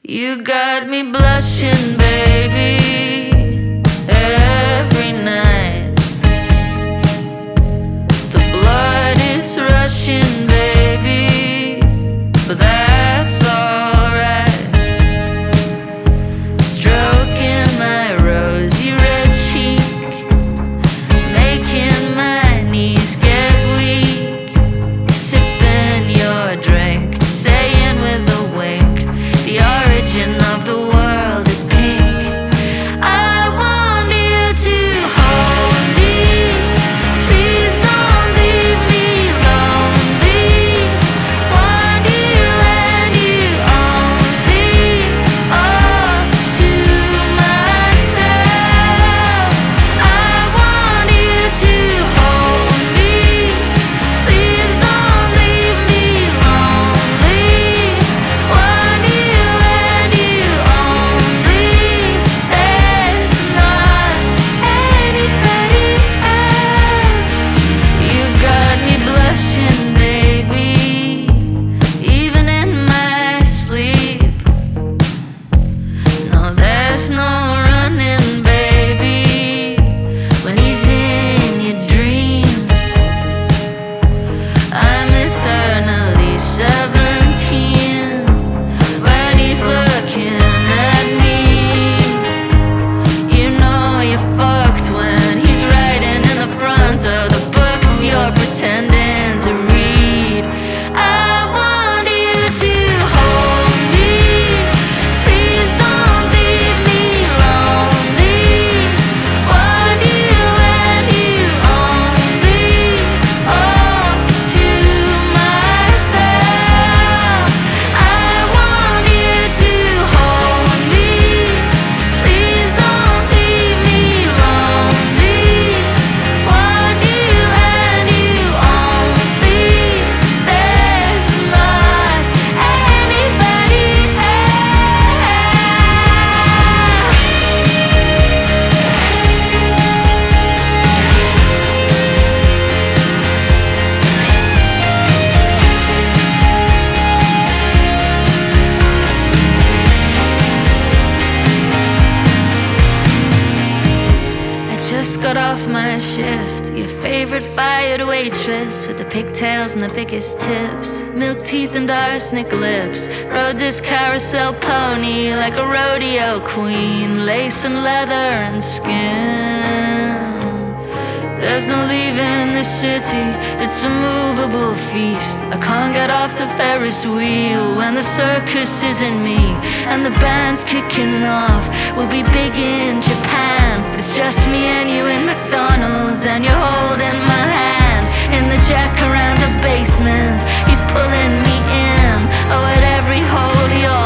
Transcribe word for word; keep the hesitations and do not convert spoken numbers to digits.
You got me blushing, baby, every night. The blood is rushing, baby, but that's alright. Stroking my rosy red cheek, making my knees get weak. Sipping your drink, saying with a wink, the origin of the world is pink. I want you to hold me, please don't leave me lonely. Want you and you only, all to myself. I want you to hold me, please don't leave me lonely. Want you and you only, there's not anybody else. You got me blushing, baby, even in my sleep. No, there's no running, baby, when he's in your dreams. I'm eternally seventeen when he's looking at me. You know you're fucked when he's writing in the front of the books you're pretending to read. I want you to hold me, please don't leave me lonely. Want you and you only, all to myself. I want you to hold me, please don't leave me lonely. Want you and you only, there's not anybody else. I just got off my shift. Your favorite fired waitress with the pigtails and the biggest tips, milk teeth and arsenic lips, rode this carousel pony like a rodeo queen, lace and leather and skin. There's no leaving the city, it's a movable feast. I can't get off the Ferris wheel when the circus is in me and the band's kicking off. We'll be big in Japan, but it's just me and you in McDonald's, and you're holding my hand in the jack around the basement. He's pulling me in, oh, at every hole you're